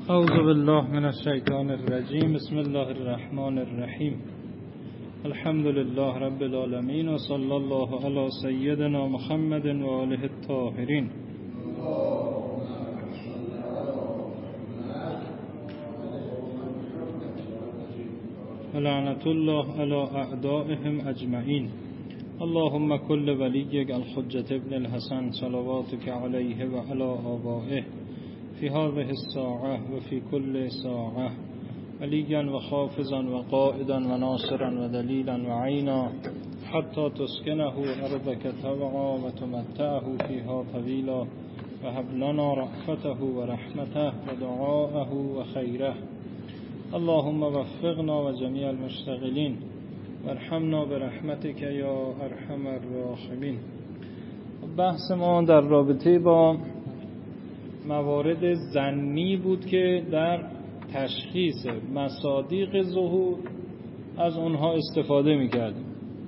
اعوذ بالله من الشیطان الرجیم. بسم الله الرحمن الرحیم. الحمد لله رب العالمین و صلی الله علی سیدنا محمد و آله الطاهرین. لعنت الله علی اعدائهم اجمعین. اللهم كل وليك الحجة ابن الحسن صلواتك عليه وعلى آبائه في هذه الساعة وفي كل ساعة وليا وحافظا وقائدا وناصرا ودليلا وعينا حتى تسكنه أرضك طوعا وتمتعه فيها طويلا وهب لنا رأفته ورحمته ودعاءه وخيره. اللهم وفقنا وجميع المشتغلين وارحمنا برحمتك یا ارحم الراحمین. بحث ما در رابطه با موارد ظنی بود که در تشخیص مصادیق ظهور از اونها استفاده می‌کردیم.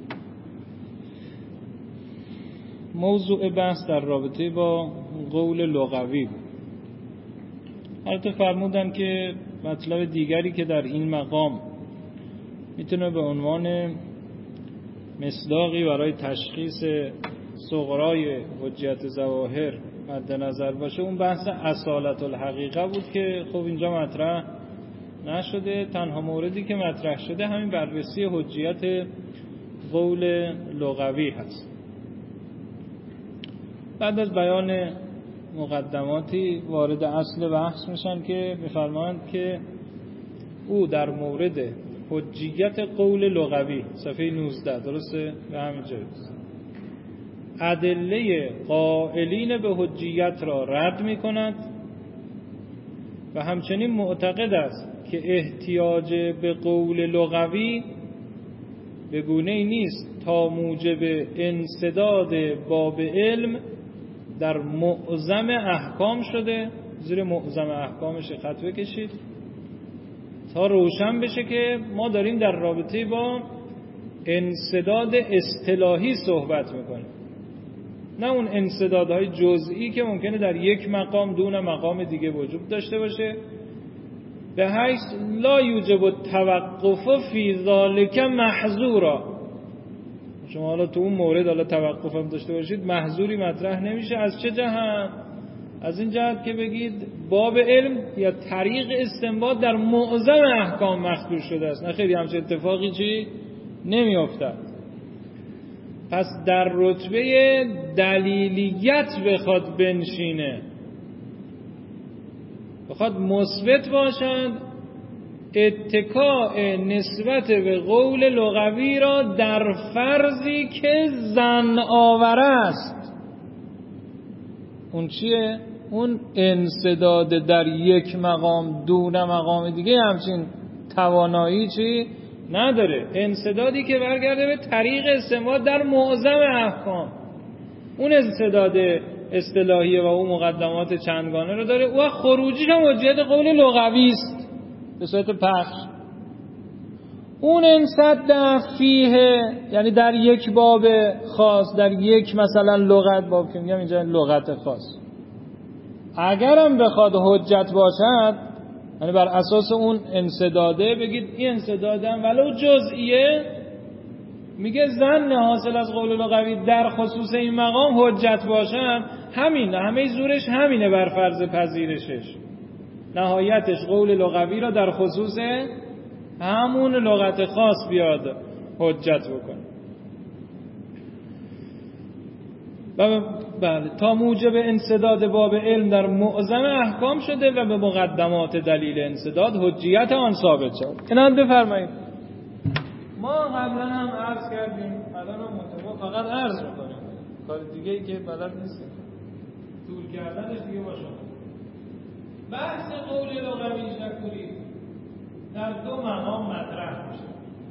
موضوع بحث در رابطه با قول لغوی بود. البته فرمودن که مطلب دیگری که در این مقام میتونه به عنوان مصداقی برای تشخیص صغرای حجیت ظواهر مد نظر باشه اون بحث اصالت الحقیقه بود که خب اینجا مطرح نشده. تنها موردی که مطرح شده همین بررسی حجیت قول لغوی هست. بعد از بیان مقدماتی وارد اصل بحث میشن که میفرمایند که او در مورد حجیت قول لغوی صفحه 19 درسته به همین جاست ادله قائلین به حجیت را رد می کند و همچنین معتقد است که احتیاج به قول لغوی به گونه‌ای نیست تا موجب انسداد باب علم در معظم احکام شده. زیر معظم احکامش خط بکشید تا روشن بشه که ما داریم در رابطه با انسداد اصطلاحی صحبت میکنیم، نه اون انسدادهای جزئی که ممکنه در یک مقام دون مقام دیگه وجود داشته باشه. به حیث لا یوجب التوقف فی ذلک محظورا. شما حالا تو اون مورد حالا توقف هم داشته باشید محظوری مطرح نمیشه. از چه جهت؟ از این جهت که بگید باب علم یا طریق استنباط در معظم احکام مخدوش شده است. نه خیلی همچه اتفاقی چی نمیافتد. پس در رتبه دلیلیت بخواد بنشینه، بخواد مثبت باشد، اتکاء نسبت به قول لغوی را در فرضی که ظن آور است. اون چیه؟ اون انسداد در یک مقام دون مقام دیگه همچین توانایی چی نداره. انسدادی که برگرده به طریق استنباط در معظم احکام، اون انسداد اصطلاحی و اون مقدمات چندگانه رو داره و خروجیش هم حجیت قول لغوی است به صورت پخش. اون انسد فیه یعنی در یک باب خاص، در یک مثلا لغت باب که میگم اینجا لغت خاص، اگرم بخواد حجت باشد یعنی بر اساس اون انسداده بگید این انسدادم ولو جزئیه، میگه ظن حاصل از قول لغوی در خصوص این مقام حجت باشد، همین همه زورش همینه بر فرض پذیرشش. نهایتش قول لغوی را در خصوص همون لغت خاص بیاد حجت بکنه. بله تا موجب انسداد باب علم در معظم احکام شده و به مقدمات دلیل انسداد حجیت آن ثابت شد. اینم بفرمایید. ما قبلا هم عرض کردیم، الان هم فقط عرض میکنیم، کار دیگه ای که بلد نیستیم، طول کردنش دیگه باشه. بحث قول لغوی شکوری در دو مقام مطرح میشه.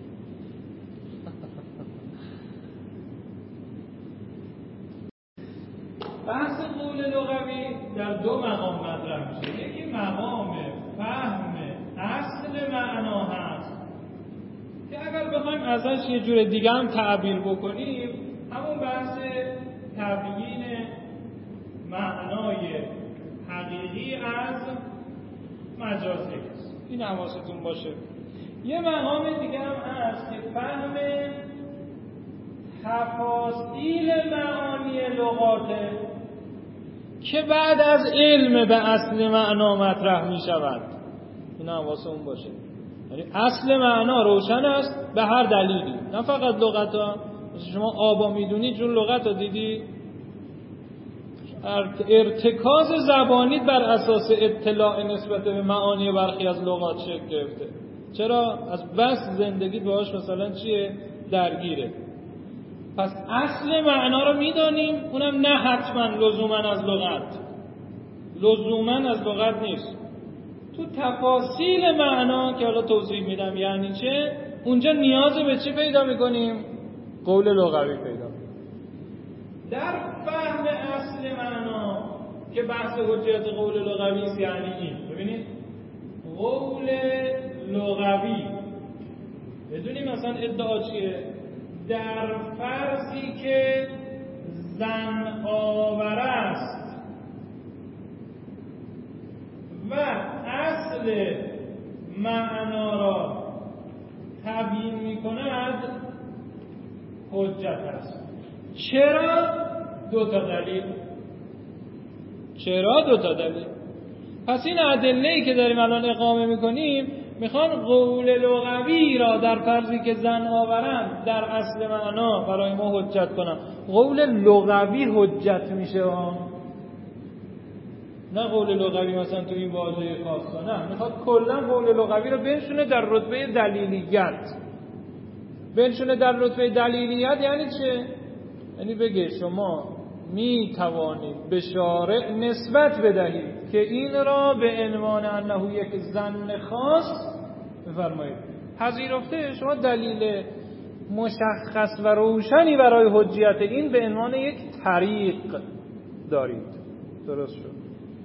بحث قول لغوی در دو مقام مطرح میشه. یکی مقام فهم اصل معنا هست که اگر بخوایم ازش یه جور دیگه هم تعبیر بکنیم همون بحث تبیین معنای حقیقی از مجازی است. این حواستون باشه. یه مقام دیگه هم هست که فهم تفاصیل معانی لغاته که بعد از علم به اصل معنا مطرح می شود. این حواستون باشه. یعنی اصل معنا روشن است به هر دلیلی، نه فقط لغت ها. مثل شما آبا میدونید چون لغت ها دیدی، ارتکاز زبانی بر اساس اطلاع نسبت به معانی برخی از لغات شکل گرفته. چرا؟ از بس زندگی باهاش مثلا چیه؟ درگیره. پس اصل معنا رو میدانیم، اونم نه حتما لزوما از لغت، لزوما از لغت نیست. تو تفاصیل معنا که حالا توضیح میدم یعنی چه، اونجا نیاز به چی پیدا میکنیم؟ قول لغوی پیدا میکنیم. در فهم اصل معنا که بحث حجیت قول لغوی است، یعنی این ببینید قول لغوی بدونیم مثلا ادعا چیه؟ در فرضی که ظن آور است و اصل معنا را تبیین می کند حجت است. چرا؟ دو تا دلیل. چرا؟ دو تا دلیل. پس این ادله‌ای که داریم الان اقامه میکنیم میخوان قول لغوی را در فرضی که ظن آورند در اصل معنا برای ما حجت کنن. قول لغوی حجت میشه نه قول لغوی مثلا تو این واژه خاصه، نه، میخواد کلا قول لغوی رو بنشونه در رتبه دلیلیت. بنشونه در رتبه دلیلیت یعنی چه؟ یعنی بگه شما می توانید به شارع نسبت بدهید که این را به عنوان انه یک ظن خاص بفرمایید. پذیرفته شما دلیل مشخص و روشنی برای حجیت این به عنوان یک طریق دارید. درست شد.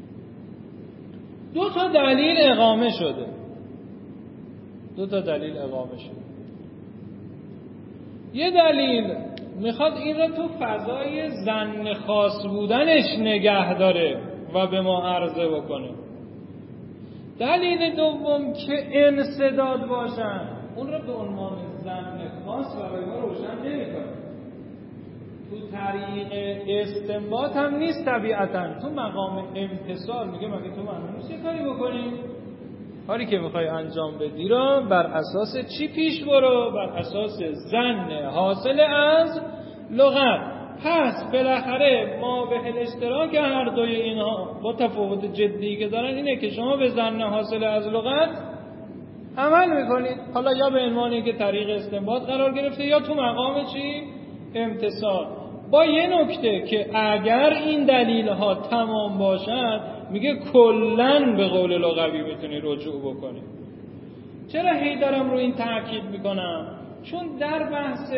دو تا دلیل اقامه شده. یه دلیل میخواد این را تو فضای ظن خاص بودنش نگه داره و به ما عرضه بکنه. دلیل دوم که انسداد باشن اون را به عنوان ظن خاص برای ما روشن نمیکنه. تو طریق استنباط هم نیست طبیعتا، تو مقام امتثال میگه مگه تو ممنوعه یه کاری بکنی؟ کاری که میخوای انجام بدی را بر اساس چی پیش برو؟ بر اساس ظن حاصل از لغت. پس بالاخره ما به الاشتراک هر دوی اینها با تفاوت جدی که دارن اینه که شما به ظن حاصل از لغت عمل میکنید، حالا یا به عنوانی که طریق استنباط قرار گرفته یا تو مقام چی؟ امتثال. با یه نکته که اگر این دلیل ها تمام باشد میگه کلن به قول لغوی میتونی رجوع بکنی. چرا هی دارم رو این تاکید میکنم؟ چون در بحث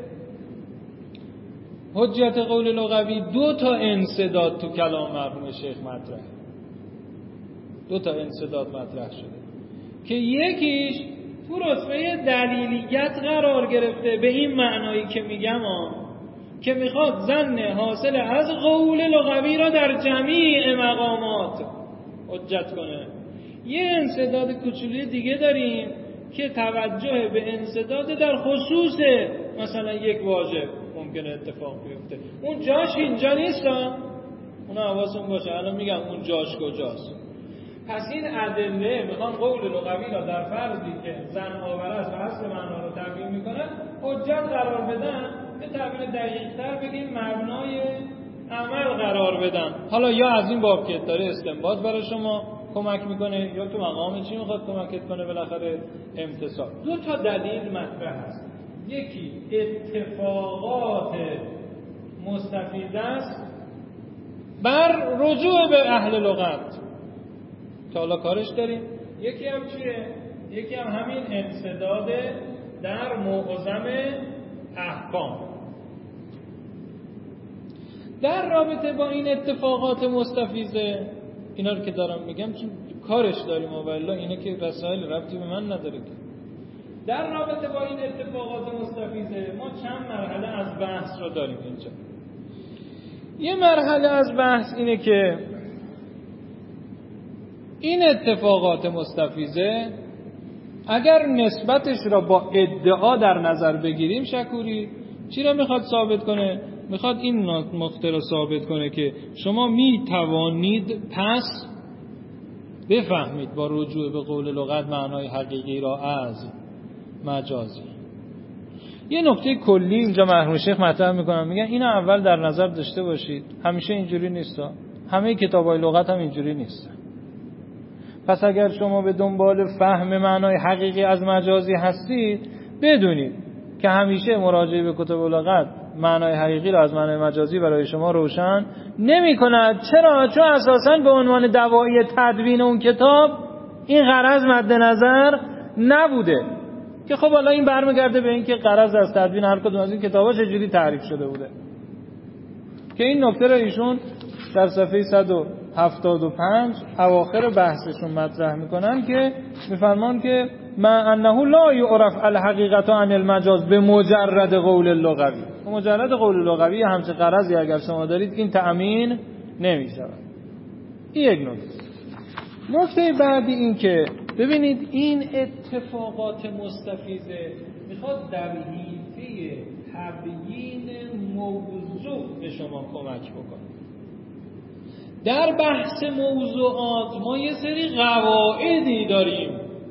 حجیت قول لغوی دو تا انسداد تو کلام مرحوم شیخ مطرح، دو تا انسداد مطرح شده که یکیش تو رتبه دلیلیت قرار گرفته به این معنایی که میگم که میخواد ظن حاصل از قول لغوی را در جمیع مقامات حجت کنه. یه انسداد کوچولی دیگه داریم که توجه به انسداد در خصوص مثلا یک واژه ممکنه اتفاق بیفته. اون جاش اینجا نیست، اون حواستون باشه. الان میگم اون جاش کجاست. پس این ادله میخوان قول لغوی را در فرضی که ظن آور است و اصل معنا رو تبیین میکنن حجت قرار بدن. به تعبیر دقیق‌تر بگیم مبنای عمل قرار بدن. حالا یا از این باب که داره استنباط برای شما کمک میکنه یا تو مقام چی میخواد کمکت کنه؟ بالاخره امتثال. دو تا دلیل مطرح هست. یکی اتفاقات مستفیض است بر رجوع به اهل لغت که حالا کارش داریم. یکی هم چیه؟ یکی هم همین انسداد در معظم احکام. در رابطه با این اتفاقات مستفیضه اینا رو که دارم میگم چون کارش داریم و والله اینه که رسائل ربطی به من نداره که. در رابطه با این اتفاقات مستفیضه ما چند مرحله از بحث رو داریم اینجا. یه مرحله از بحث اینه که این اتفاقات مستفیضه اگر نسبتش را با ادعا در نظر بگیریم، شکوری چی را میخواد ثابت کنه؟ میخواد این نقطه را ثابت کنه که شما میتوانید پس بفهمید با رجوع به قول لغت معنای حقیقی را از مجازی. یه نکته کلی اینجا مرحوم شیخ مطرح میکنم، میگن اینو اول در نظر داشته باشید، همیشه اینجوری نیست، همه کتابای لغت هم اینجوری نیست. پس اگر شما به دنبال فهم معنای حقیقی از مجازی هستید، بدونید که همیشه مراجعه به کتب لغت معنای حقیقی را از معنای مجازی برای شما روشن نمی کند. چرا؟ چون اساساً به عنوان دواعی تدوین اون کتاب این غرض مد نظر نبوده. که خب حالا این برمیگرده به این که غرض از تدوین هر کدوم از این کتابا چجوری تعریف شده بوده، که این نکته را ایشون در صفحه 175 اواخر بحثشون مطرح میکنن که میفرمان که ما انه لا یعرف الحقیقت عن المجاز به مجرد قول اللغوی. مجرد قول لغوی همچه غرضی اگر شما دارید این تأمین نمیشود. این یک نکته بعدی این که ببینید این اتفاقات مستفیضه میخواد در حیطه تبیین موضوع به شما کمک بکنه. در بحث موضوعات ما یه سری قواعدی داریم.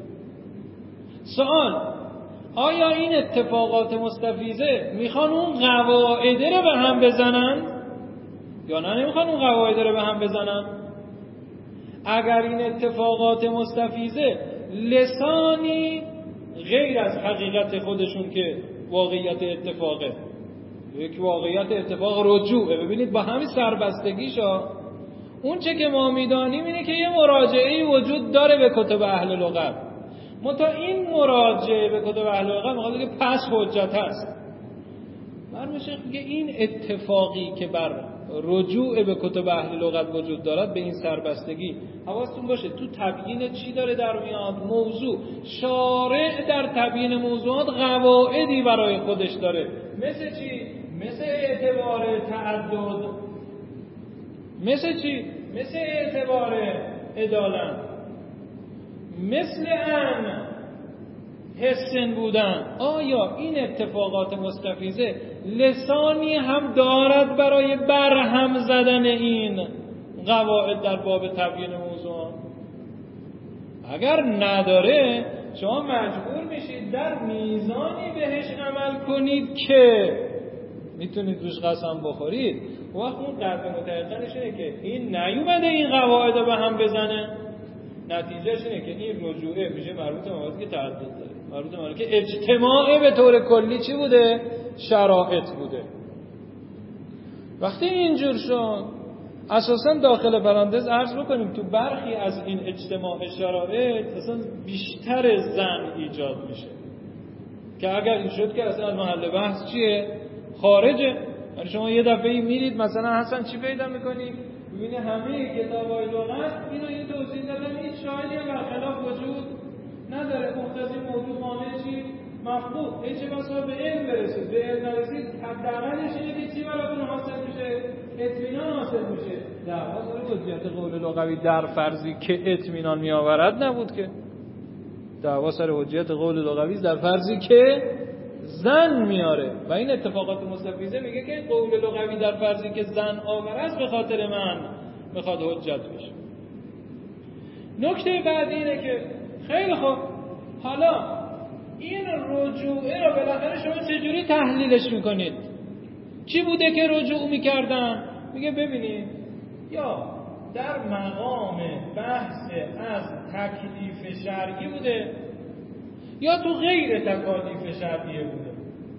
سوال: آیا این اتفاقات مستفیضه میخوان اون قواعد رو به هم بزنن یا نه نمیخوان اون قواعد رو به هم بزنن؟ اگر این اتفاقات مستفیضه لسانی غیر از حقیقت خودشون که واقعیت اتفاقه، یک واقعیت اتفاق رجوعه، ببینید با همین سربستگیشا اون چه که ما میدانیم اینه که یه مراجعه‌ای وجود داره به کتب اهل لغت، منتها این مراجعه به کتب اهل لغت میخواد که پس حجت هست. مرحوم شیخ میگه این اتفاقی که بر رجوع به کتب اهل لغت وجود دارد به این سربستگی، حواستون باشه تو تبیین چی داره در میاد؟ موضوع. شارع در تبیین موضوعات قواعدی برای خودش داره. مثل چی؟ مثل اعتبار تعدد. مثل چی؟ مثل اعتبار عدالت. مثل ان حسن بودن. آیا این اتفاقات مستفیضه لسانی هم دارد برای برهم زدن این قواعد در باب تبیین موضوع؟ اگر نداره شما مجبور میشید در میزانی بهش عمل کنید که میتونید روش قسم بخورید. وقت اون قرد متعقلش اینه که این نیومده این قواعد رو به هم بزنه، نتیجهش اینه که این رجوعه میشه مربوط به موادی که تعدد داره، مربوط به که اجتماع به طور کلی چی بوده؟ شرایط بوده. وقتی اینجور شد اساسا داخل پرانتز عرض بکنیم تو برخی از این اجتماع شرایط اصلا بیشتر زن ایجاد میشه که اگر این شد که اصلا محل بحث چیه؟ خارجه. یعنی شما یه دفعه میرید مثلا حسن چی پیدا میکنی؟ ببینی همه کتابای لغت اینو یه توضیح دادن، هیچ شاهدی برخلاف وجود نداره. مقتضی موضوع مانع چی؟ مفقود. این چه بسا به علم برسید، به علم نرسید حداقلش اینه که چی براتون حاصل میشه؟ اطمینان حاصل میشه. دعوا سر حجیت قول لغوی در فرضی که اطمینان میآورد نبود که. دعوا سر حجیت قول لغوی در فرضی که زن میاره و این اتفاقات مستفیضه میگه که قول لغوی در فرضی که زن آور است به خاطر من میخواد حجت بشه. نکته بعدی اینه که خیلی خوب، حالا این رجوعه رو بالاخره شما چجوری تحلیلش میکنید؟ چی بوده که رجوع میکردن؟ میگه ببینید، یا در مقام بحث از تکلیف شرعی بوده یا تو غیر تکالیف شرعی بوده.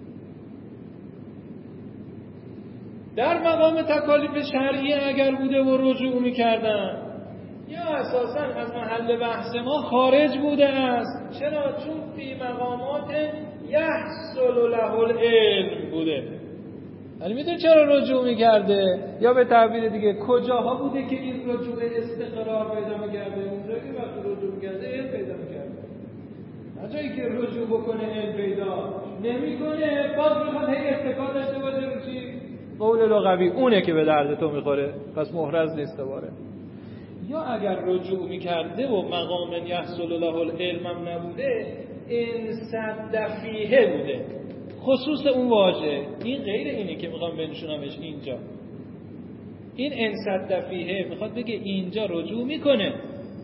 در مقام تکالیف شرعی اگر بوده و رجوع میکردن، یا اساساً از محل بحث ما خارج بوده است. چرا؟ چون فی مقامات یحصل له العلم بوده. یعنی میدونی چرا رجوع میکرده؟ یا به تعبیر دیگه کجاها بوده که این رجوع استقرار پیدا میکرده؟ اونجایی که وقتی رجوع میکرده علم پیدا میکرده. جایی که رجوع بکنه علم پیدا نمیکنه، باز میخواد هی اتکا داشته باشه رو چی؟ قول لغوی. اونه که به درد تو میخوره، پس محرز نیست دوباره. یا اگر رجوع میکرده و مقام یحصل له العلم هم نبوده، ان صد فیه بوده، خصوص اون واژه. این غیر اینه که میخوام بنشونمش اینجا. این ان صد فیه میخواد بگه اینجا رجوع میکنه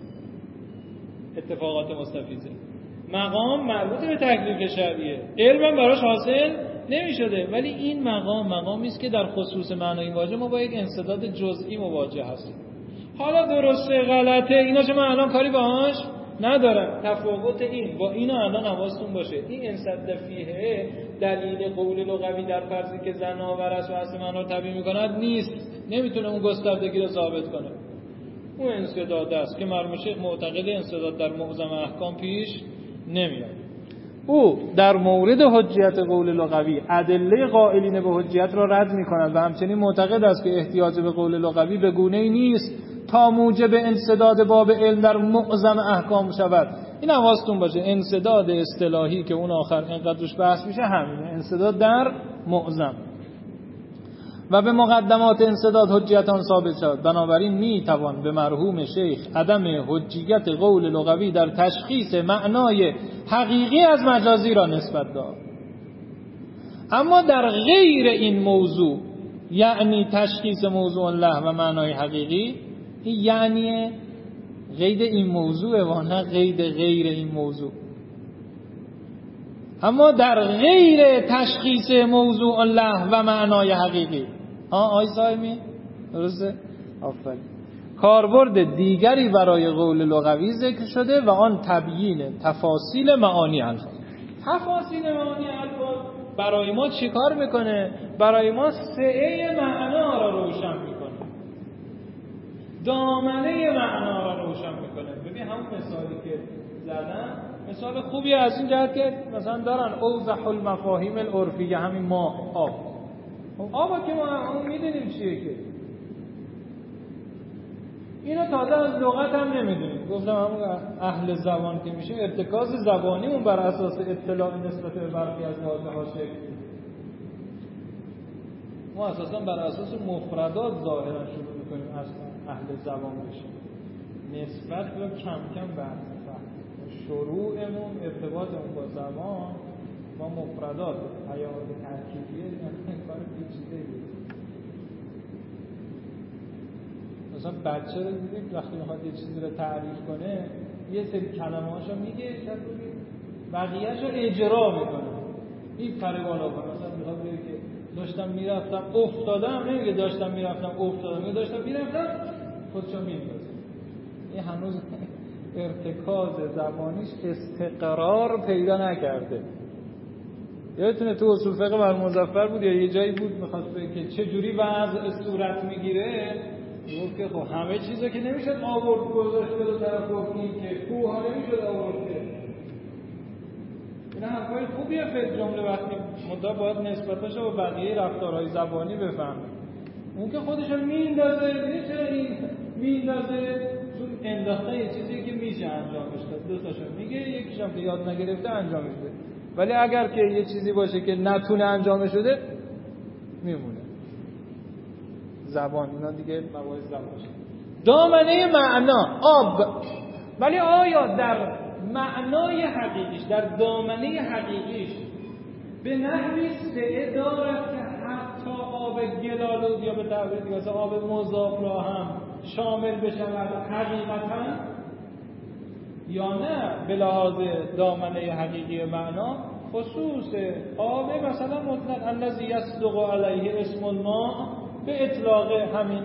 اتفاقات مستفیضه. مقام مربوط به تکلیف شرعیه، علم براش حاصل نمیشده، ولی این مقامی است که در خصوص معنای واژه ما با یک انسداد جزئی مواجه هستیم. حالا درسته غلطه اینا چه من الان کاری باهاش ندارم. تفاوت این با اینا الان حواستون باشه. این انصد فیه دلیل قول لغوی در فرضی که زن آور است و اصل معنا رو تبیین می‌کند نیست، نمیتونه اون گستردگی رو ثابت کنه. اون انسداد است که مرحوم شیخ معتقد انسداد در معظم احکام پیش نمیاد. او در مورد حجیت قول لغوی ادله قائلین به حجیت را رد می‌کند و همچنین معتقد است که احتیاج به قول لغوی به گونه‌ای نیست تا موجب انسداد باب علم در معظم احکام شود. این حواستون باشه، انسداد اصطلاحی که اون آخر اینقدر روش بحث میشه همینه، انسداد در معظم. و به مقدمات انسداد حجیتان ثابت شد. بنابراین میتوان به مرحوم شیخ عدم حجیت قول لغوی در تشخیص معنای حقیقی از مجازی را نسبت داد. اما در غیر این موضوع، یعنی تشخیص موضوع له و معنای حقیقی، یعنی قید این موضوع و نه قید غیر این موضوع. اما در غیر تشخیص موضوع له و معنای حقیقی، آی صاحبی درسته؟ آفرین. کاربرد دیگری برای قول لغوی ذکر شده و آن تبیین تفاصیل معانی الفاظ. تفاصیل معانی الفاظ برای ما چی کار میکنه؟ برای ما سعه معنا را روشن میکنه، دامنه معنا را روشن میکنه. ببین همون مثالی که زدم مثال خوبی از این جهت که مثلا دارن اوضح المفاهیم العرفیه، همین ما آب که ما هم میدونیم چیه، که اینو تازه از لغت هم نمیدونیم. گفتم همون اهل زبان که میشه ارتکاز زبانیمون بر اساس اطلاع نسبت به برخی از واژه ها شکل میده. ما اساسا بر اساس مفردات ظاهرا شروع میکنیم اصلا اهل زبان بشیم، نسبت رو کم کم بحث شروعمون ارتباطمون با زبان با مفردات حیات ترکیبیه یعنی کار پیچیده بود. مثلا بچه رو دیدید وقتی میخواد یه چیزی رو تعریف کنه یه سری کلمه‌هاشو میگه، شاید بقیه‌اشو اجرا میکنه، میپره بالا کنه. مثلا میخواد بگه که داشتم میرفتم افتادم، نمیگه داشتم میرفتم افتادم، میگه داشتم میرفتم خودشو میندازه. این هنوز ارتکاز زبانیش استقرار پیدا نکرده. یادتونه تو اصول فقه بر مظفر بود یا یه جایی بود میخواست بگه که چه جوری وضع صورت میگیره، گفت که خب همه چیزا که نمیشد آورد گذاشت به طرف گفتیم که کوه ها نمیشد آورد. این حرفای خوبیه فقه جمله وقتی مدعا باید نسبتش با بقیه رفتارهای زبانی بفهمه. اون که خودشو میندازه، دیگه چرا این میندازه؟ چون انداختن یه چیزی که میشه انجامش داد، دو تاشو میگه، یکیش هم که یاد نگرفته انجامش بده. ولی اگر که یه چیزی باشه که نتونه انجامش بده میمونه. زبان اینا دیگه مباحث زبانش. دامنه معنا آب، ولی آیا در معنای حقیقیش، در دامنه حقیقیش به نحوی سعه دارد که حتی آب گلالود یا به تعبیر دیگه مثلا آب مضاف را هم شامل بشود حقیقتا، یا نه به لحاظ دامنه حقیقی معنا خصوص آب مثلا مطلق الذی یصدق علیه اسم الماء به اطلاق همین.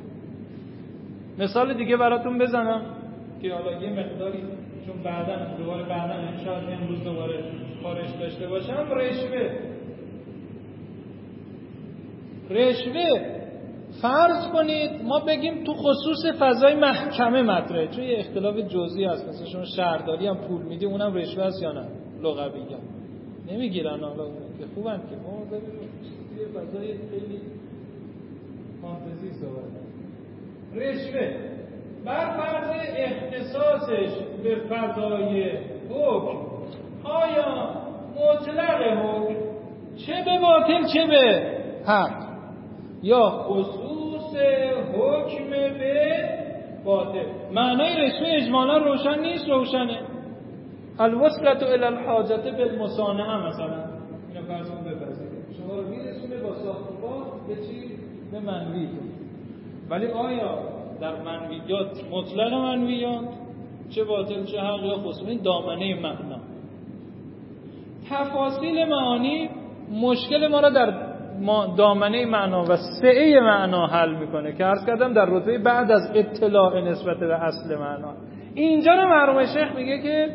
مثال دیگه براتون بزنم که حالا یه مقداری چون بعدا شاید امروز دوباره خارج داشته باشم. رشوه فرض کنید ما بگیم تو خصوص فضای محکمه مطرحه، چون یه اختلاف جزئی هست، مثلا شما شهرداری هم پول میدی اونم رشوه است یا نه؟ لغوی نمیگیرن، حالا که خوبن که ما داریم توی فضای خیلی فانتزی صحبت. رشوه بر فرض اختصاصش به فضای حکم، آیا مطلق حکم چه به باطل چه به حق، یا خصوص حکم به باطل. معنای رسمی اجمالا روشن نیست، روشنه. الوصلة الی الحاجة بالمصانعه مثلا، اینو فرض کن بپذیرید شما رو میرسونه با ساخت و ساز به چی؟ به منوی. ولی آیا در منویات مطلق منویات چه باطل چه حق یا خصوص این دامنه معنا، تفاصیل معانی مشکل ما را در دامنه معنا و سعه معنا حل میکنه که عرض کردم در رتبه بعد از اطلاع نسبت به اصل معنا. اینجا رو مرحوم شیخ میگه که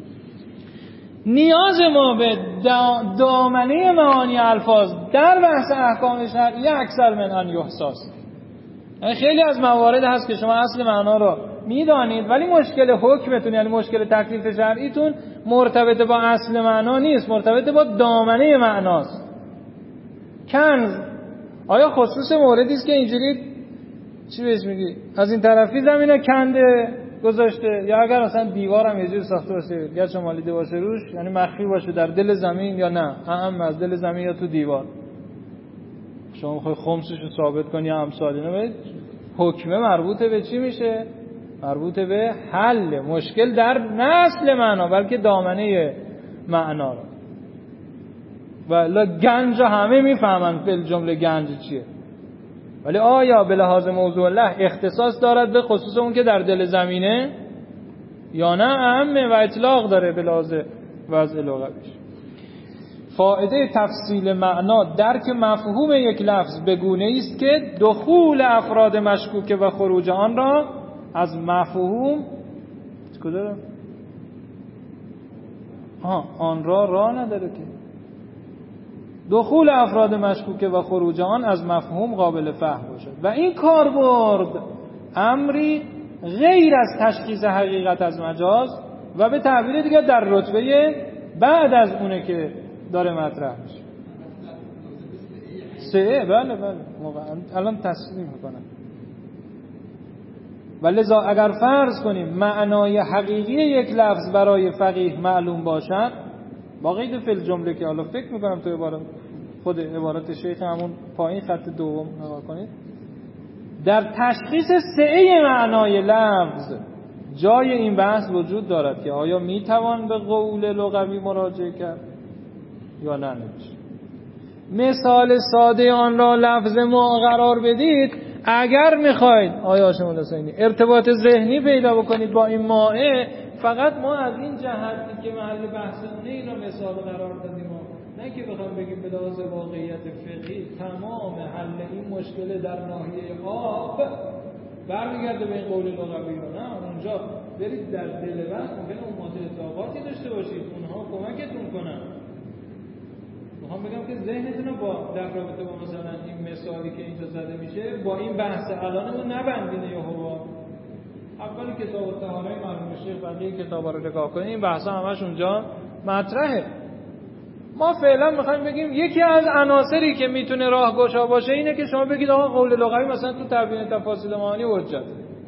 نیاز ما به دامنه معانی الفاظ در بحث احکام شرعی اکثر من ان یحساس. خیلی از موارد هست که شما اصل معنا رو میدانید ولی مشکل حکمتون یعنی مشکل تکلیف شرعیتون مرتبط با اصل معنا نیست، مرتبط با دامنه معناست. کنز آیا خصوص موردی است که اینجوری چی بهش میگی از این طرفی زمینه کنده گذاشته، یا اگر مثلا دیوارم یه جوری ساخته باشه گرچه مالیده باشه روش یعنی مخفی باشه در دل زمین، یا نه اهم از دل زمین یا تو دیوار، شما میخوای خمسش رو ثابت کنی یا امثال اینا، حکمه مربوط به چی میشه؟ مربوط به حل مشکل در اصل معنا بلکه دامنه معنا رو. ولی گنج همه میفهمن به جمله گنج چیه، ولی آیا به لحاظ موضوع الله اختصاص دارد به خصوص اون که در دل زمینه یا نه اهمه و اطلاق داره به لحاظ وضع لغویش. فائده تفصیل معنا درک مفهوم یک لفظ به گونه‌ای است که دخول افراد مشکوکه و خروج آن را از مفهوم کجا آن را نداره که دخول افراد مشکوکه و خروج آن از مفهوم قابل فهم باشد و این کاربرد امری غیر از تشخیص حقیقت از مجاز و به تعبیر دیگه در رتبه بعد از اونه که داره مطرح میشه. سه بله الان تصریح میکنم. ولذا اگر فرض کنیم معنای حقیقی یک لفظ برای فقیه معلوم باشد با قید فی الجمله که حالا فکر میکنم تو عبارت خود عبارت شیخ همون پایین خط دوم نگاه کنید، در تشخیص سعه معنای لفظ جای این بحث وجود دارد که آیا میتوان به قول لغوی مراجعه کرد یا نه نمیشه. مثال ساده آن را لفظ ما قرار بدید. اگر میخواید آیا شما حسینی ارتباط ذهنی پیدا بکنید با این مائه، فقط ما از این جهتی که محل بحثمونه این را مثال قرار دادیم، نه که بخوام بگیم به لحاظ واقعیت فقهی تمام حل این مشکل در ناحیه آب برمیگرده به این قول لغوی. نه، اونجا برید در دل بحث ممکنه اون ماده اطلاقاتی داشته باشید اونها کمکتون کنن. میخوام بگم که ذهنتون رو با در رابطه با مثلا این مثالی که اینجا زده میشه با این بحث الانمون نبندینه یا هوا. اول کتاب الطهاره مرحوم شیخ بقیه کتابا رو نگاه کنید، این بحثا همش اونجا مطرحه. ما فعلا میخوایم بگیم یکی از عناصری که میتونه راهگشا باشه اینه که شما بگید آقا قول لغوی مثلا تو تبیین تفاصیل معانی حجت.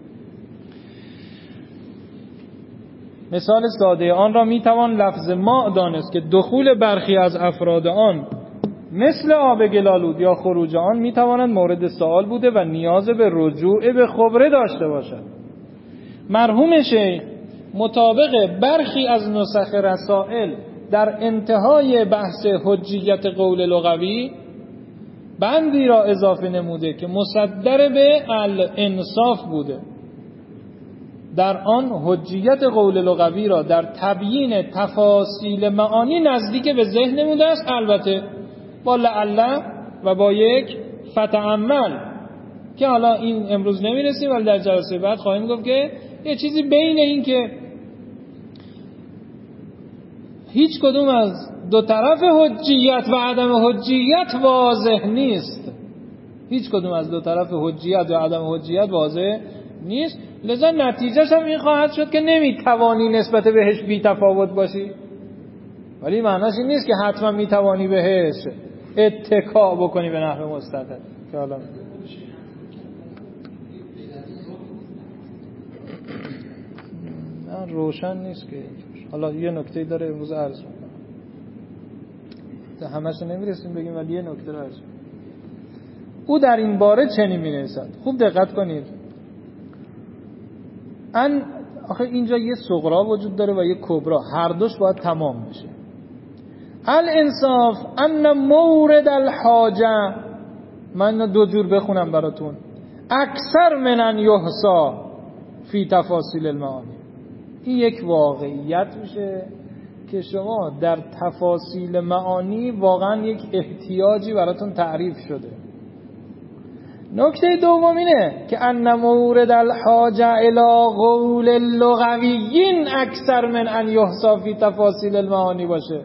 مثال ساده آن را میتوان لفظ ما دانست که دخول برخی از افراد آن مثل آب گلالود یا خروج آن میتواند مورد سوال بوده و نیاز به رجوع به خبره داشته باشد. مرحوم شیخ مطابق برخی از نسخ رسائل در انتهای بحث حجیت قول لغوی بندی را اضافه نموده که مصدر به الانصاف بوده. در آن حجیت قول لغوی را در تبیین تفاصیل معانی نزدیک به ذهن نموده است، البته با لعل و با یک فتأمل که حالا این امروز نمیرسیم ولی در جلسه بعد خواهیم گفت که یه چیزی بین این که هیچ کدوم از دو طرف حجیت و عدم حجیت واضح نیست. هیچ کدوم از دو طرف حجیت و عدم حجیت واضح نیست، لذا نتیجهش هم این خواهد شد که نمیتوانی نسبت بهش بی تفاوت باشی، ولی معناش این نیست که حتما میتوانی بهش اتکا بکنی به نحو مستقل که حالا نه روشن نیست که حالا یه نکته داره امروز عرض میکنم، همه‌شو نمیرسیم بگیم ولی یه نکته رو عرض میکنم. او در این باره چنین می‌نویسد. خوب دقت کنید. آخه اینجا یه صغرا وجود داره و یه کبرا، هر دوش باید تمام بشه. الانصاف ان مورد الحاجه، من دو جور بخونم براتون، اکثر من ان یحصا فی تفاصیل المعانی. این یک واقعیت میشه که شما در تفاصیل معانی واقعا یک احتیاجی براتون تعریف شده. نکته دوم اینه که ان مورد الحاجه الی قول اللغویین اکثر من ان یحصا فی تفاصیل المعانی باشه.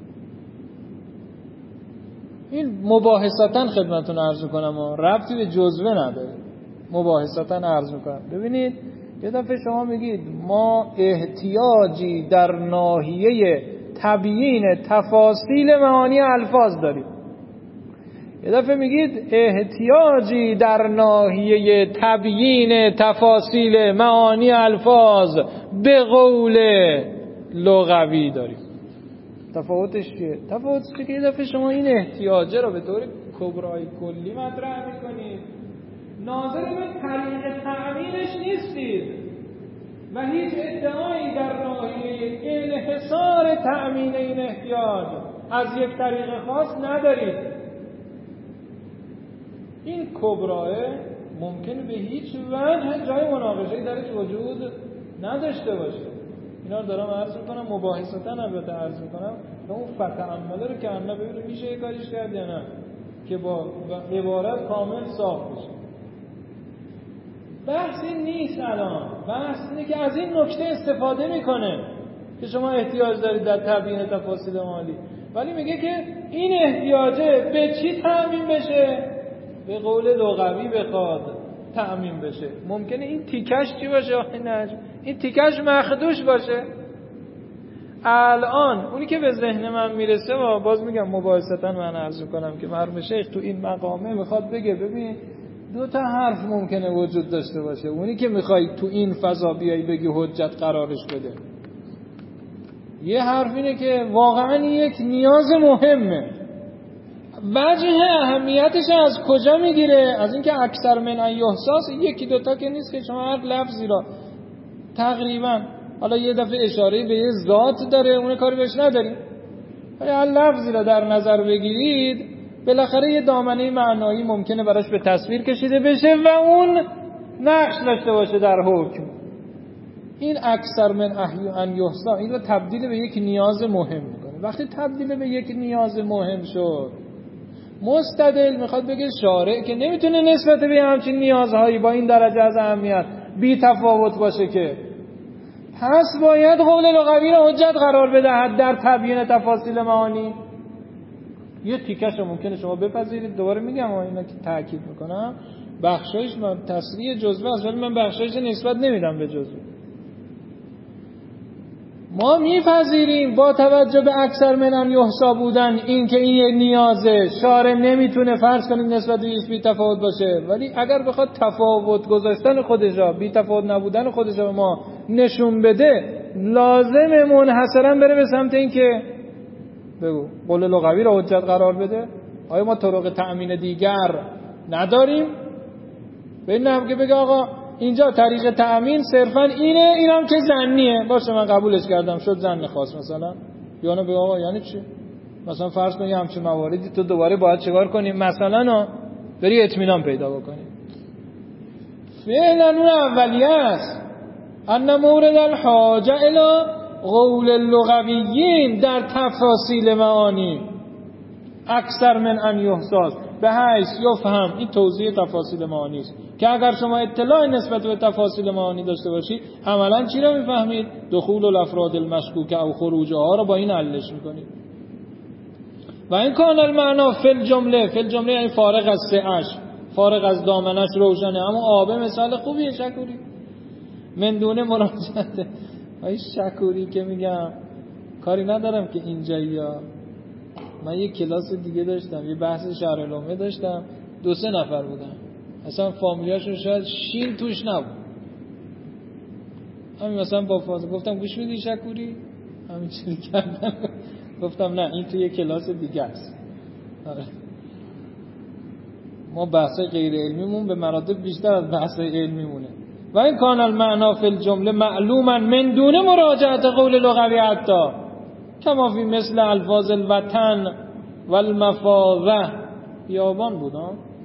این مباحثتا خدمتتون عرض میکنم، ربطی به جزوه نداره، مباحثتا عرض میکنم. ببینید یه دفعه شما میگید ما احتیاجی در ناحیه تبیین تفاصیل معانی الفاظ داریم، یه دفعه میگید احتیاجی در ناحیه تبیین تفاصیل معانی الفاظ به قول لغوی داریم. تفاوتش چیه؟ تفاوتش چیه که یه دفعه شما این احتیاجه رو به طور کبرای کلی مطرح میکنید، ناظر به طریق تأمینش نیستید و هیچ ادعایی در ناحیه انحصار تأمین این احتیاج از یک طریق خاص ندارید. این کبراه ممکنه به هیچ وجه جای مناقشه درش وجود نداشته باشه. اینا رو دارم عرض میکنم مباحثتا، البته عرض میکنم و اون فتعمله رو که انا ببینیم میشه یه کاریش کرد یا نه که با عبارت کامل صاف بشه. بحث این نیست الان، بحث اینه که از این نکته استفاده میکنه که شما احتیاج دارید در تبیین تفاصیل مالی، ولی میگه که این احتیاجه به چی تأمین بشه؟ به قول لغوی بخواد تأمین بشه. ممکنه این تیکش چی باشه؟ این تیکش مخدوش باشه. الان اونی که به ذهن من میرسه و باز میگم مباحثتا من عرض کنم که مرحوم شیخ تو این مقامه میخواد بگه ببین دو تا حرف ممکنه وجود داشته باشه. اونی که میخوای تو این فضا بیای بگی حجت قرارش بده، یه حرف اینه که واقعا یک نیاز مهمه. وجه اهمیتش از کجا میگیره؟ از اینکه اکثر من ان یحصا یکی دوتا که نیست که شما هر لفظی را تقریبا حالا یه دفعه اشاره به یه ذات داره اون کاری بهش نداریم، ولی هر لفظی را در نظر بگیرید بالاخره یه دامنه معنایی ممکنه براش به تصویر کشیده بشه و اون نقش داشته باشه در حکم. این اکثر من ان یحصا این رو تبدیل به یک نیاز مهم میکنه. وقتی تبدیل به یک نیاز مهم شد، مستدل میخواد بگه شارع که نمیتونه نسبت به همچین نیازهایی با این درجه از اهمیت بی تفاوت باشه که پس باید قول لغوی را حجت قرار بدهد در تبیین تفاصیل معانی. یه تیکش ممکنه شما بپذیرید، دوباره میگم اینا که تاکید میکنم بخشایش من تصریح جزوه است، ولی من بخشایش نسبت نمیدم به جزوه. ما میپذیریم با توجه به اکثر من ان یحصا بودن این که این یه نیازه، شارع نمیتونه فرض کنید نسبت به بی تفاوت باشه، ولی اگر بخواد تفاوت گذاشتن خودش را، بی تفاوت نبودن خودش را ما نشون بده، لازم منحصرا بره به سمت این که بگو قول لغوی را حجت قرار بده. آیا ما طرق تأمین دیگر نداریم؟ به این هم که بگه آقا اینجا طریق تأمین صرفا اینه، اینم که ظنیه باشه من قبولش کردم شد ظن خاص مثلا، یا نه بگه آقا یعنی چی؟ مثلا فرض کنی همچین مواردی تو دوباره باید چیکار کنیم؟ مثلا بری اطمینان پیدا بکنی. فعلا اون اولیه است، ان مورد الحاجه الی قول اللغویین در تفاصیل معانی اکثر من ان یحصا به حیث یفهم. این توضیح تفاصیل معانی است که اگر شما اطلاع نسبت به تفاصیل معانی داشته باشید عملا چی رو میفهمید؟ دخول الافراد المشکوکه او خروجها رو با این حلش میکنید. و این کان المعنا فی الجمله یعنی فارغ از سعش، فارغ از دامنش روشنه. اما آبه مثال خوبیه شکوری من دونه مراجعته. ای شکوری که میگم کاری ندارم که اینجایی ها، من یه کلاس دیگه داشتم یه بحث شرح العلوم داشتم 2-3 نفر بودن اصلا فامیلیاشون شاید شین توش نبود. همین مثلا با فاضل گفتم گوش میدی شکوری؟ همین چیزی کردم گفتم نه این تو یه کلاس دیگه است. ما بحث غیر علمیمون به مراتب بیشتر از بحث علمی مونه. و این کان المعنا فی الجمله معلوما من دون مراجعت قول لغوی حتی کما فی مثل الفاظ الوطن و المفاضه بیابان بود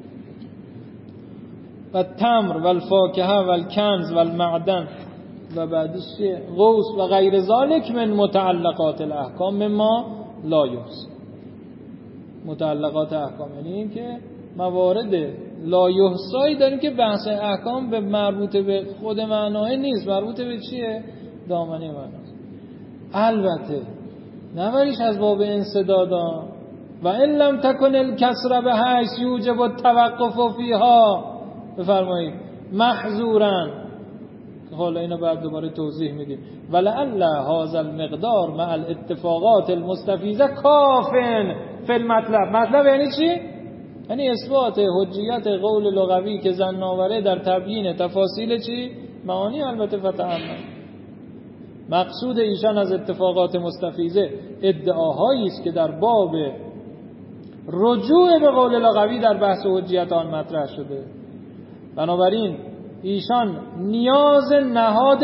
و تمر و الفاکهه و الکنز و المعدن و بعدش غوث و غیر ذالک من متعلقات الاحکام مما لا یحصى. متعلقات احکام یعنی این که موارد لا یحصی داریم که بحث احکام به مربوط به خود معناه نیست، مربوط به چیه؟ دامنه معناست. البته نبریش از باب انسدادا و ان لم تکن الکسر به حیث یوجب التوقف فیها بفرمایید محظورا، حالا اینو بعد دوباره توضیح میدیم. ولعل هذا المقدار مع الاتفاقات المستفیضه کافن فی المطلب. مطلب یعنی چی؟ یعنی اثبات حجیت قول لغوی که ظن‌آوره در تبیین تفاصیل چی؟ معانی. البته فتأمل مقصود ایشان از اتفاقات مستفیضه ادعاهایی است که در باب رجوع به قول لغوی در بحث حجیت آن مطرح شده. بنابراین ایشان نیاز نهاد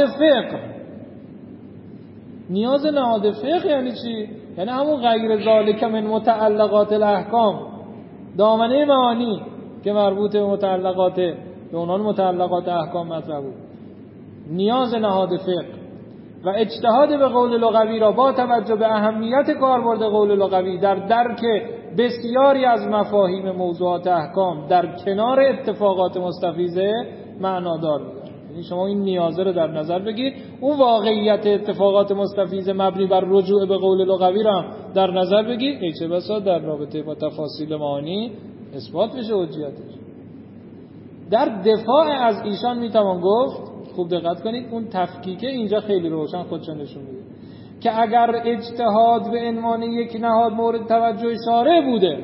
فقه یعنی چی؟ یعنی همون غیر ذالک من متعلقات الاحکام، دامنه معانی که مربوط به متعلقات به اونان متعلقات احکام مطرح بود. نیاز نهاد فقه و اجتهاد به قول لغوی را با توجه به اهمیت کاربرد قول لغوی در درک بسیاری از مفاهیم موضوعات احکام در کنار اتفاقات مستفیضه معنادار می‌دارد. یعنی شما این نیازه رو در نظر بگیرید، اون واقعیت اتفاقات مستفیضه مبنی بر رجوع به قول لغوی را در نظر بگیرید، ای چه بسا در رابطه با تفاصیل معانی اثبات بشه حجیتش. در دفاع از ایشان میتوان گفت، خوب دقت کنید، اون تفکیک اینجا خیلی روشن خودشون نشون میده که اگر اجتهاد به عنوان یک نهاد مورد توجه شارع بوده،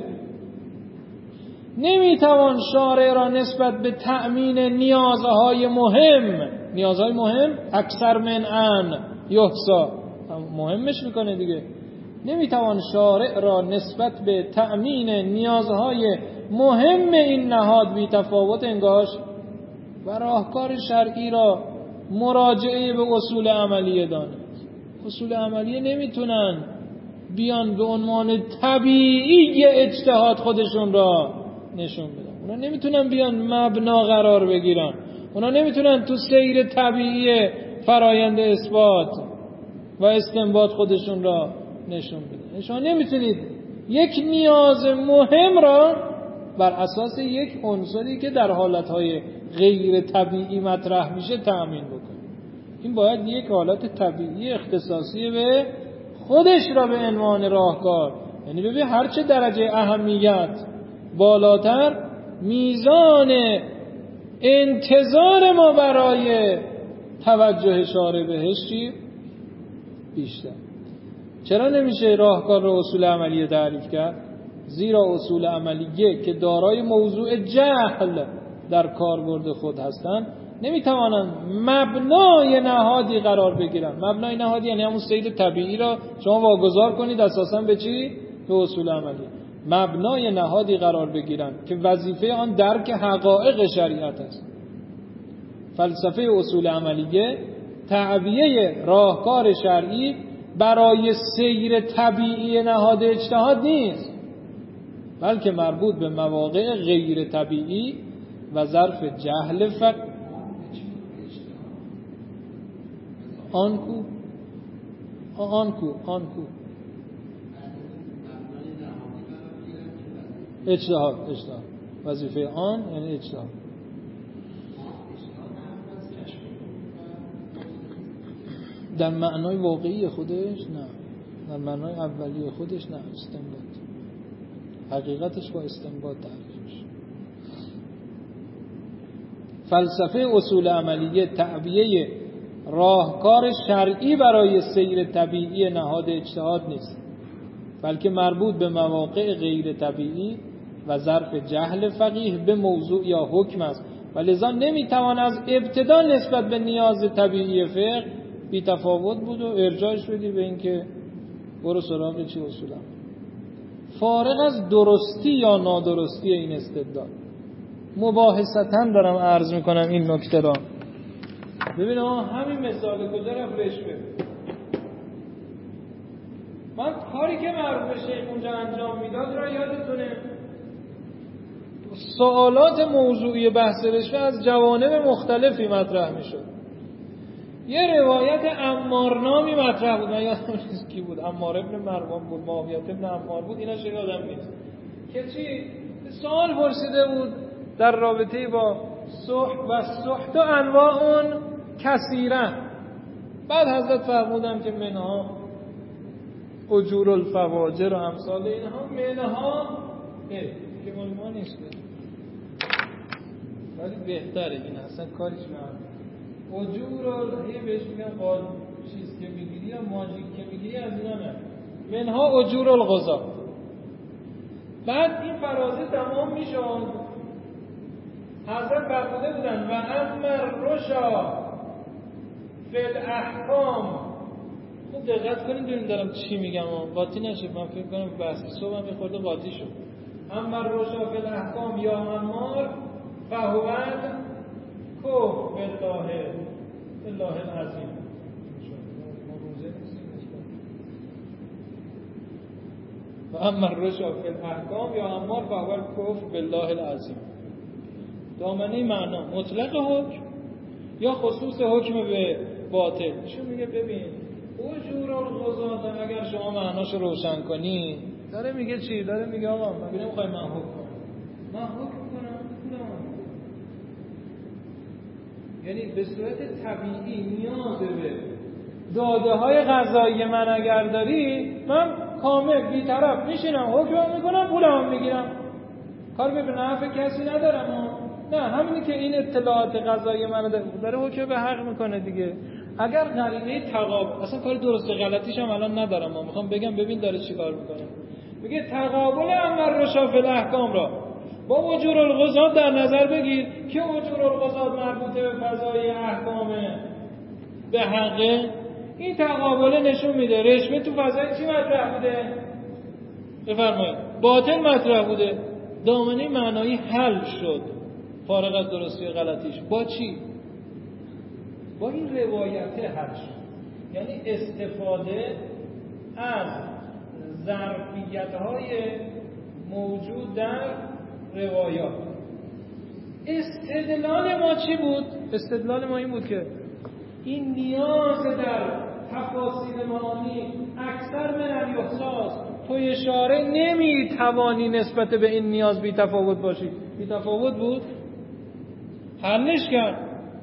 نمیتوان شارع را نسبت به تأمین نیازهای مهم اکثر من ان یحصا مهمش میکنه دیگه، نمیتوان شارع را نسبت به تأمین نیازهای مهم این نهاد بی تفاوت انگاش و راهکار شرعی را مراجعه به اصول عملیه دانست. اصول عملیه نمیتونن بیان به عنوان طبیعی اجتهاد خودشون را نشون بدن، اونا نمیتونن بیان مبنا قرار بگیرن، اونا نمیتونن تو سیر طبیعی فرایند اثبات و استنباط خودشون را نشون بدن. شما نمیتونید یک نیاز مهم را بر اساس یک عنصری که در حالتهای غیر طبیعی مطرح میشه تأمین بکنید. این باید یک حالت طبیعی اختصاصی به خودش را به عنوان راهکار، یعنی ببین هرچه درجه اهمیت بالاتر میزان انتظار ما برای توجه شارع بهش چی؟ بیشتر. چرا نمیشه راهکار را اصول عملیه تعریف کرد؟ زیرا اصول عملیه که دارای موضوع جهل در کاربرد خود هستند نمیتوانند مبنای نهادی قرار بگیرن. مبنای نهادی یعنی همون سیر طبیعی را شما واگذار کنید اساساً به چی؟ به اصول عملیه. مبنای نهادی قرار بگیرن که وظیفه آن درک حقایق شریعت است. فلسفه اصول عملیه تعبیه راهکار شرعی برای سیر طبیعی نهاد اجتهاد نیست، بلکه مربوط به مواقع غیر طبیعی و ظرف جهل آنکو اجتهاد وظیفه آن یعنی اجتهاد. در معنای واقعی خودش نه، در معنای اولیه خودش نه، استنباط حقیقتش با استنباط تعریف میشه. فلسفه اصول عملیه تعبیه راهکار شرعی برای سیر طبیعی نهاد اجتهاد نیست، بلکه مربوط به مواقع غیر طبیعی و ظرف جهل فقیه به موضوع یا حکم است و لذا نمیتوان از ابتدا نسبت به نیاز طبیعی فقه بی تفاوت بود و ارجاعش بدی به اینکه برو سراغ چی اصولا. فارغ از درستی یا نادرستی این استدلال، مباحثتاً دارم عرض میکنم این نکته را، ببین همین مثال کجا رفت رشوه. من کاری که مرحوم شیخ اونجا انجام میداد را یادتونه، سوالات موضوعی بحث رشوه از جوانب مختلفی مطرح میشد. یه روایت عمار نامی مطرح بود، من یادم نیست کی بود، عمار ابن مروان بود، معاویه ابن عمار بود، اینا چه یادم نیست که چی سوال پرسیده بود در رابطه با سحت و سحت و انواع اون کثیرا. بعد حضرت فرمودن که منها اجور الفواجر و امثال اینها، منها که مال نیست ولی بهتره این اصلا کاریش نه. اجور هی بهش میگن قال چیز که میگیری یا ماجیک که میگیری از اینا نه. منها اجور الغزا. بعد این فرازه تمام میشد، حضرت فرموده بودن و اما رشا فی الاحکام. خوب دقت کنید ببینید دارم چی میگم، قاطی نشید. من فکر کنم بحث صبح هم میخورده قاطی شد. اما رشا فی الاحکام یا امار فهوت کف بالله العظیم. و اما رشا فی الاحکام یا امار فهوت کف بالله العظیم. دامنه معنا مطلق حکم یا خصوص حکم به باطل. چون میگه ببین اجور الغزاة اگر شما معناشو روشن کنی داره میگه چی؟ داره میگه آقا من نمیخوام من حکم کنم، من حکم کنم پولم، یعنی به صورت طبیعی نیاز به داده های غذایی من اگر داری، من کامل بی‌طرف میشینم حکم میکنم پولم میگیرم، کار به نفع کسی ندارم. نه همینی که این اطلاعات غذایی منو داره حکم به حق میکنه دیگه. اگر قرینه تقابل، اصلا کار درست غلطیش هم الان ندارم، من میخوام بگم ببین داره چی کار میکنه. میگه تقابل امر رشا فی الاحکام را با اجور الغزاة در نظر بگیر که اجور الغزاة مربوطه به فضای احکام به حقه. این تقابل نشون میده رشوه تو فضای چی مطرح بوده؟ بفرمایید باطل مطرح بوده. دامنه معنایی حل شد فارغ از درستی و غلطیش. با چی؟ با این روایت حل شد. یعنی استفاده از ظرفیت‌های موجود در روایات. استدلال ما چی بود؟ استدلال ما این بود که این نیاز در تفاصیل معانی اکثر من الیحساس، تو اشاره نمیتوانی نسبت به این نیاز بی تفاوت باشی. بی تفاوت بود حلش کرد.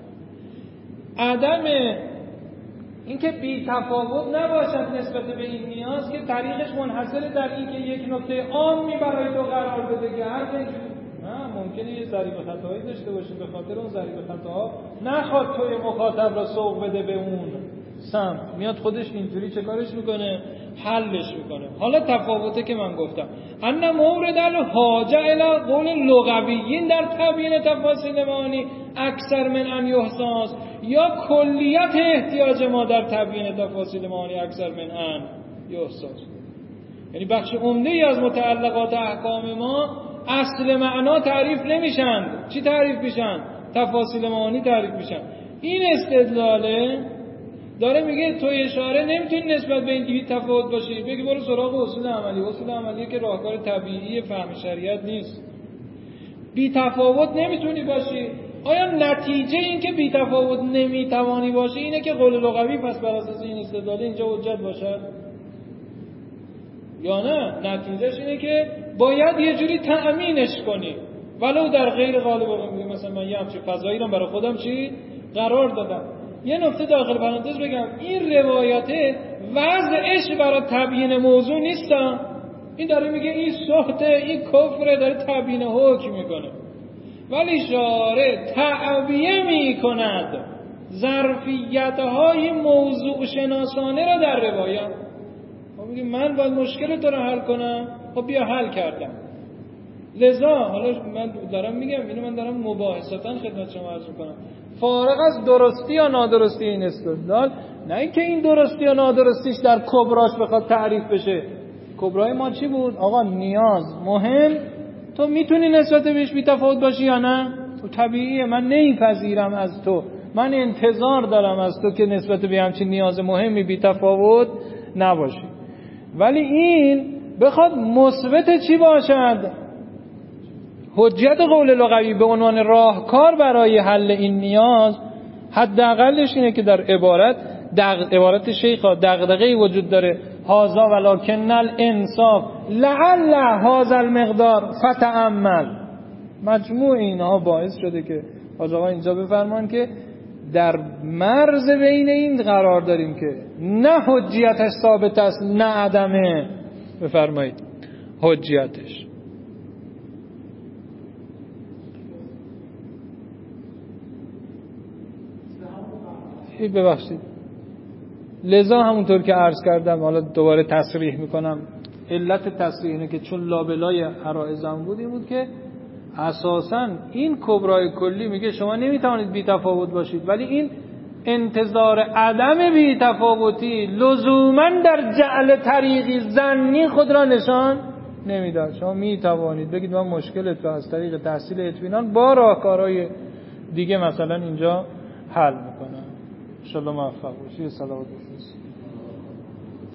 عدم اینکه بی تفاوت نباشد نسبت به این نیاز که طریقش منحصر در این که یک نکته عامی برای تو قرار بده که هر نه ممکنه یه ضریب خطایی داشته باشه، به خاطر اون ضریب خطاها نخواد توی مخاطب را سوق بده به اون سمت، میاد خودش اینجوری چه کارش میکنه؟ حلش میکنه. حالا تفاوته که من گفتم ان مورد الحاجه الی قول لغویین در تبیین تفاصیل معانی اکثر من ان یحساس، یا کلیت احتیاج ما در تبیین تفاصیل معانی اکثر من ان یحساس. یعنی بخش عمده‌ای از متعلقات احکام ما اصل معنا تعریف نمیشن. چی تعریف میشن؟ تفاصیل معانی تعریف میشن. این استدلاله داره میگه تو اشاره نمیتونی نسبت به این بی تفاوت باشی، بگی برو سراغ اصول عملی. اصول عملی که راهکار طبیعی فهم شریعت نیست. بی تفاوت نمیتونی باشی. آیا نتیجه این که بی تفاوت نمیتوانی باشی اینه که قول لغوی پس بر اساس این استدلاله اینجا حجت باشه؟ یا نه نتیجهش اینه که باید یه جوری تأمینش کنی ولو در غیر غالب. میگه مثلا من یه همچین فضایی رو برای خودم چی قرار دادم. یه نکته داخل پرانتز بگم، این روایته وضعش برای تبیین موضوع نیست. این داره میگه این سحت، این کفر، داره تبیین حکم میکنه، ولی شارع تعبیه میکند ظرفیت‌های موضوع شناسانه را در روایات. میگه من باید مشکل تو رو حل کنم، خب بیا حل کردم. لذا حالا من دارم میگم اینو من دارم مباحثاً خدمت شما عرض میکنم، فارغ از درستی یا نادرستی این استدلال، نه اینکه این درستی یا نادرستیش در کبراش بخواد تعریف بشه. کبرای ما چی بود؟ آقا نیاز مهم، تو میتونی نسبت بهش بی تفاوت باشی یا نه؟ تو طبیعیه، من نمیپذیرم از تو من انتظار دارم از تو که نسبت به همچین نیاز مهمی بی تفاوت نباشی. ولی این بخواد مثبت چی باشد؟ حجت قول لغوی به عنوان راهکار برای حل این نیاز، حداقلش اینه که در عبارت شیخ دغدغه‌ای وجود داره، هازا ولکن الانصاف لعل هذا المقدار فتأمل. مجموع اینها باعث شده که حاج آقا اینجا بفرمان که در مرز بین این قرار داریم که نه حجیتش ثابت است نه عدمه. بفرمایید حجیتش. ببخشید، لذا همونطور که عرض کردم، حالا دوباره تصریح میکنم، علت تصریح اینه که چون لابلای عرائزم بود این بود که اساساً این کبرای کلی میگه شما نمیتوانید بی تفاوت باشید، ولی این انتظار عدم بی تفاوتی لزوماً در جعل طریقی ظنی خود را نشان نمیداد. شما میتوانید بگید من مشکلت رو از طریق تحصیل اطمینان با راهکارهای دیگه مثلا اینجا حل میکنم. ان شاء الله موفق باشید. صلوات